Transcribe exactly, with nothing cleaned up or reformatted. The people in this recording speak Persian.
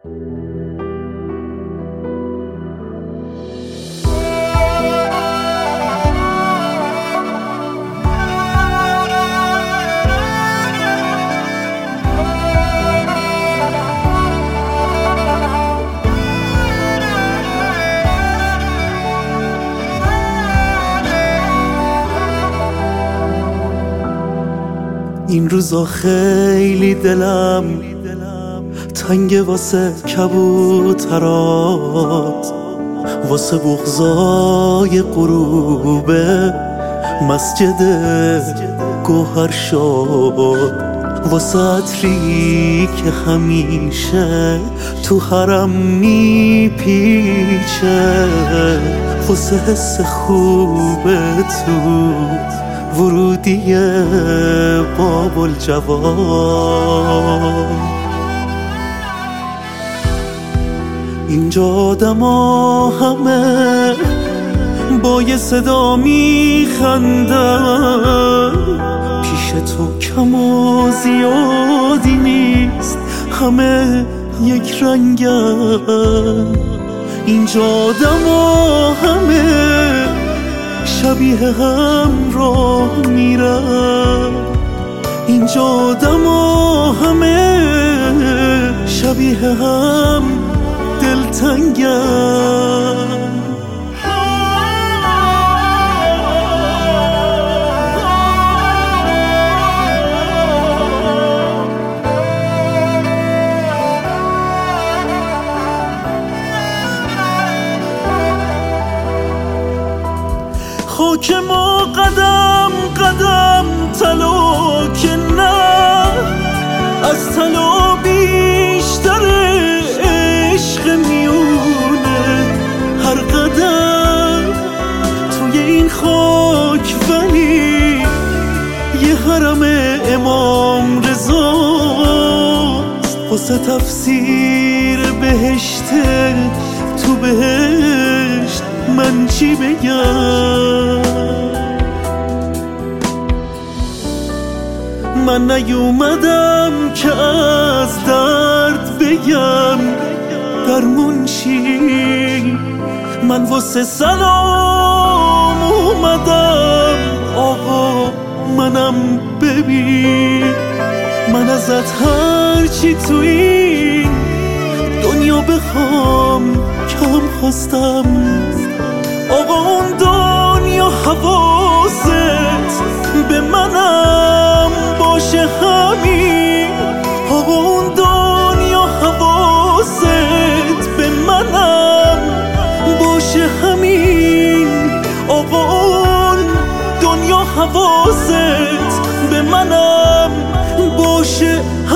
این روزا خیلی دلم تنگ واسه کبوترات، واسه بغضای غروب مسجد گوهر شد، واسه عطری که همیشه تو حرم میپیچه، واسه حس خوب تو ورودی باب الجواد. اینجا آدما همه با یه صدا میخندن، پیش تو کم و زیادی نیست، همه یک رنگن. اینجا آدما همه شبیه هم راه میرن، اینجا آدما همه شبیه هم دلتنگن. خاک ما قدم قدم طلا که نه، از طلا بیشتر عشق میونه. هر قدم توی این خاک ولی یه حرم امام رضاست، واسه تفسیر بهشت تو بهشت من چی بگم؟ من نیومدم که از درد بگم درمون چی، من واسه سلام اومدم آقا منم ببین. من ازت هرچی تو این دنیا بخوام کم خواستم آقا، اون دنیا حواست به منم باشه همین. آقا اون دنیا حواست به منم باشه همین. آقا اون دنیا حواست به منم باشه